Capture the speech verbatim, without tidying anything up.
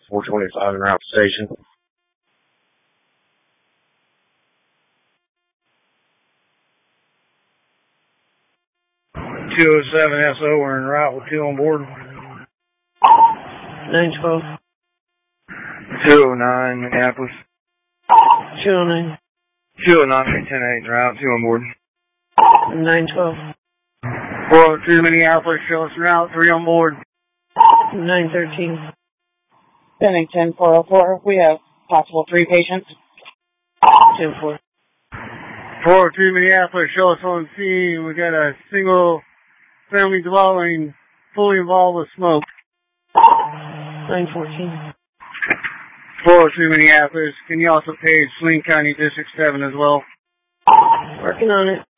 four twenty-five en route to station. two oh seven S O, we're en route with two on board. nine twelve. two oh nine, Minneapolis. two oh nine. two oh nine, ten eight en route, two on board. nine twelve. four oh two, Minneapolis, show us en route, three on board. nine thirteen. Bennington, four oh four, we have possible three patients. ten four. four oh two, Minneapolis, show us on scene. We got a single family dwelling fully involved with smoke. nine fourteen. four oh two, Minneapolis, can you also page Saline County District seven as well? Working on it.